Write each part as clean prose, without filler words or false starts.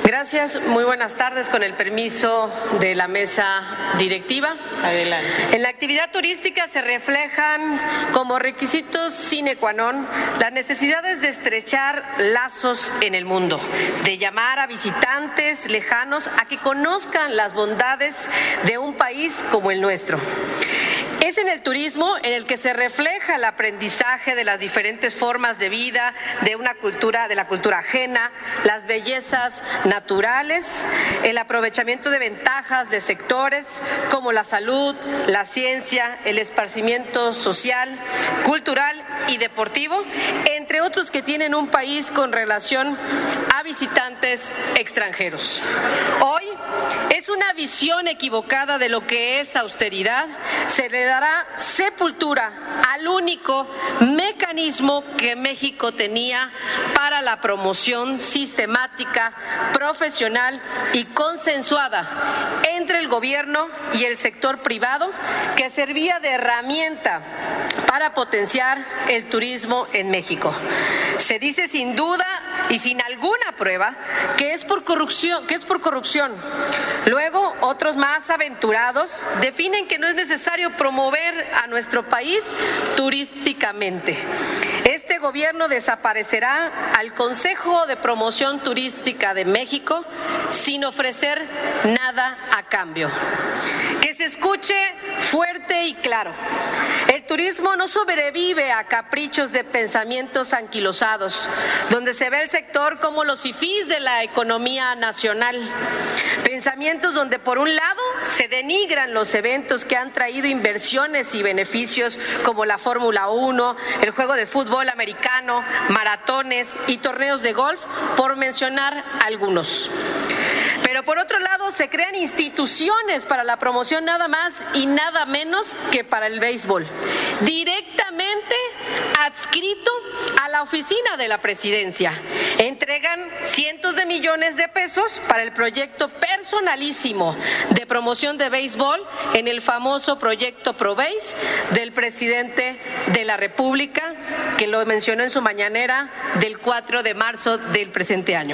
Gracias, muy buenas tardes. Con el permiso de la mesa directiva. Adelante. En la actividad turística se reflejan como requisitos sine qua non las necesidades de estrechar lazos en el mundo, de llamar a visitantes lejanos a que conozcan las bondades de un país como el nuestro. Es en el turismo en el que se refleja el aprendizaje de las diferentes formas de vida, de la cultura ajena, las bellezas naturales, el aprovechamiento de ventajas de sectores como la salud, la ciencia, el esparcimiento social, cultural y deportivo, entre otros que tienen un país con relación a visitantes extranjeros. Hoy es una visión equivocada de lo que es austeridad. Se le dará sepultura al único mecanismo que México tenía para la promoción sistemática, profesional y consensuada entre el gobierno y el sector privado, que servía de herramienta para potenciar el turismo en México. Se dice sin duda y sin alguna prueba que es por corrupción. Luego, otros más aventurados definen que no es necesario promover a nuestro país turísticamente. Este gobierno desaparecerá al Consejo de Promoción Turística de México sin ofrecer nada a cambio. Que se escuche fuerte y claro. El turismo no sobrevive a caprichos de pensamientos anquilosados, donde se ve el sector como los fifís de la economía nacional. Pensamientos donde por un lado se denigran los eventos que han traído inversiones y beneficios como la Fórmula 1, el juego de fútbol americano, maratones y torneos de golf, por mencionar algunos. Pero por otro lado se crean instituciones para la promoción nada más y nada menos que para el béisbol, directamente adscrito a la oficina de la presidencia. Entregan cientos de millones de pesos para el proyecto personalísimo de promoción de béisbol en el famoso proyecto ProBéis del presidente de la República, que lo mencionó en su mañanera del 4 de marzo del presente año.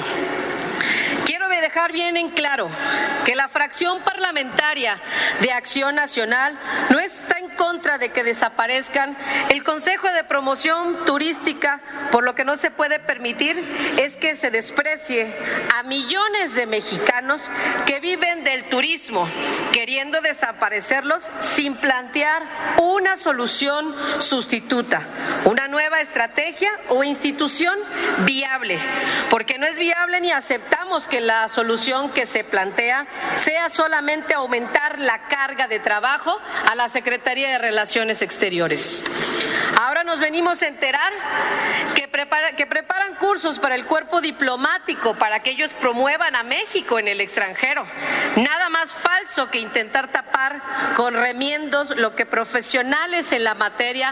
Quiero dejar bien en claro que la fracción parlamentaria de Acción Nacional no está en contra de que desaparezcan el Consejo de Promoción Turística. Por lo que no se puede permitir es que se desprecie a millones de mexicanos que viven del turismo, queriendo desaparecerlos sin plantear una solución sustituta, una nueva estrategia o institución viable, porque no es viable ni aceptamos que la solución que se plantea sea solamente aumentar la carga de trabajo a la Secretaría de Relaciones Exteriores. Ahora nos venimos a enterar que preparan cursos para el cuerpo diplomático para que ellos promuevan a México en el extranjero. Nada más falso que intentar tapar con remiendos lo que profesionales en la materia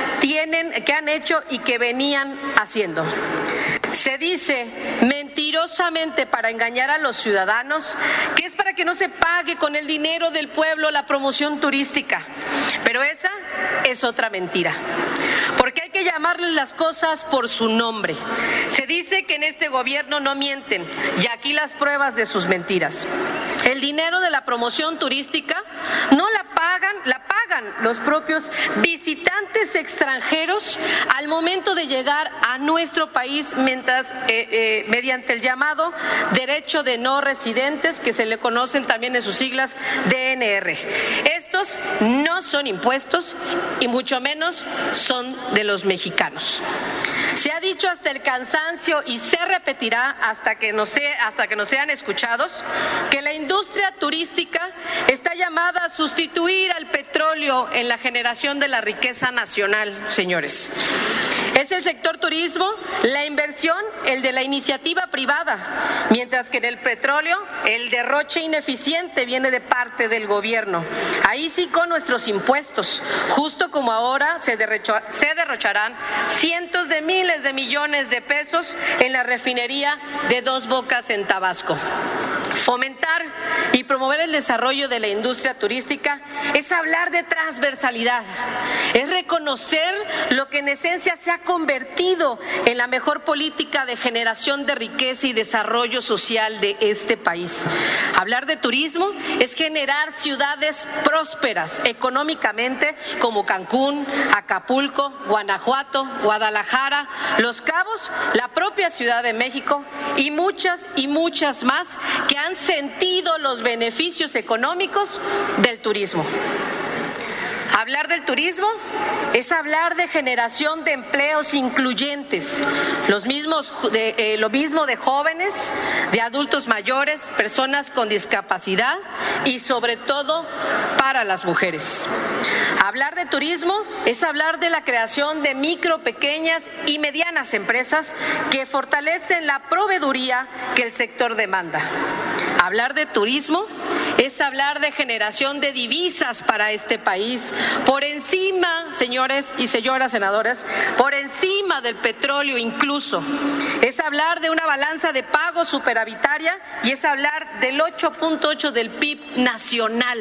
que han hecho y que venían haciendo. Se dice mentirosamente para engañar a los ciudadanos que es para que no se pague con el dinero del pueblo la promoción turística, pero esa es otra mentira, porque hay que llamarles las cosas por su nombre. Se dice que en este gobierno no mienten, y aquí las pruebas de sus mentiras. El dinero de la promoción turística no la pagan los propios visitantes extranjeros al momento de llegar a nuestro país mediante el llamado derecho de no residentes, que se le conocen también en sus siglas DNR. Estos no son impuestos y mucho menos son de los mexicanos. Se ha dicho hasta el cansancio y se repetirá hasta que no sean escuchados que la industria turística está llamada a sustituir al petróleo en la generación de la riqueza nacional, señores. Es el sector turismo, la inversión, el de la iniciativa privada, mientras que en el petróleo el derroche ineficiente viene de parte del gobierno. Ahí sí con nuestros impuestos, justo como ahora se derrocharán cientos de miles miles de millones de pesos en la refinería de Dos Bocas en Tabasco. Fomentar y promover el desarrollo de la industria turística es hablar de transversalidad, es reconocer lo que en esencia se ha convertido en la mejor política de generación de riqueza y desarrollo social de este país. Hablar de turismo es generar ciudades prósperas económicamente como Cancún, Acapulco, Guanajuato, Guadalajara, Los Cabos, la propia Ciudad de México y muchas más que han sentido los beneficios económicos del turismo. Hablar del turismo es hablar de generación de empleos incluyentes, lo mismo de jóvenes, de adultos mayores, personas con discapacidad y sobre todo para las mujeres. Hablar de turismo es hablar de la creación de micro, pequeñas y medianas empresas que fortalecen la proveeduría que el sector demanda. Hablar de turismo es hablar de generación de divisas para este país, por encima, señores y señoras senadoras, por encima del petróleo incluso. Es hablar de una balanza de pagos superavitaria y es hablar del 8.8 del PIB nacional.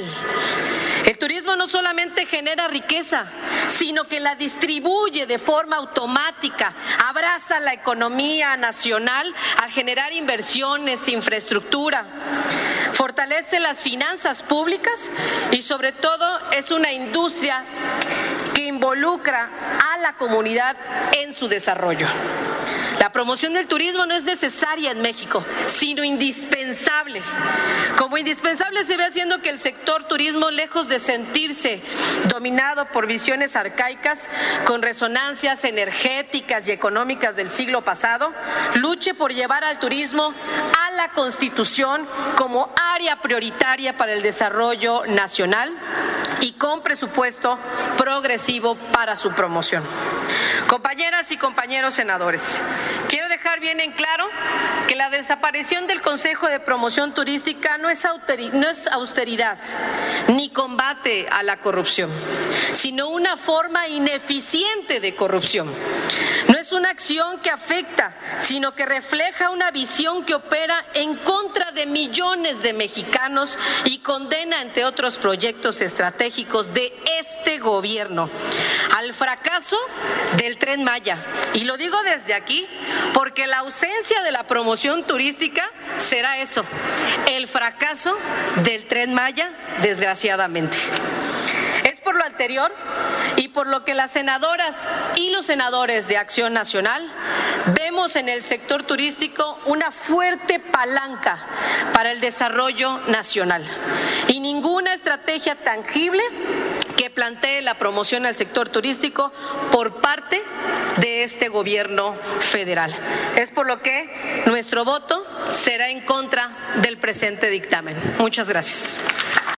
El turismo no solamente genera riqueza, sino que la distribuye de forma automática, abraza la economía nacional al generar inversiones, infraestructura, fortalece las finanzas públicas y sobre todo es una industria que involucra a la comunidad en su desarrollo. La promoción del turismo no es necesaria en México, sino indispensable. Como indispensable se ve haciendo que el sector turismo, lejos de sentirse dominado por visiones arcaicas con resonancias energéticas y económicas del siglo pasado, luche por llevar al turismo a la Constitución como área prioritaria para el desarrollo nacional y con presupuesto progresivo para su promoción. Compañeras y compañeros senadores, quiero dejar bien en claro que la desaparición del Consejo de Promoción Turística no es austeridad ni combate a la corrupción, sino una forma ineficiente de corrupción. No es una acción que afecta, sino que refleja una visión que opera en contra de millones de mexicanos y condena, entre otros proyectos estratégicos de este gobierno, al fracaso del Tren Maya. Y lo digo desde aquí porque la ausencia de la promoción turística será eso, el fracaso del Tren Maya, desgraciadamente. Es por lo anterior y por lo que las senadoras y los senadores de Acción Nacional vemos en el sector turístico una fuerte palanca para el desarrollo nacional y ninguna estrategia tangible que plantee la promoción al sector turístico por parte de este gobierno federal. Es por lo que nuestro voto será en contra del presente dictamen. Muchas gracias.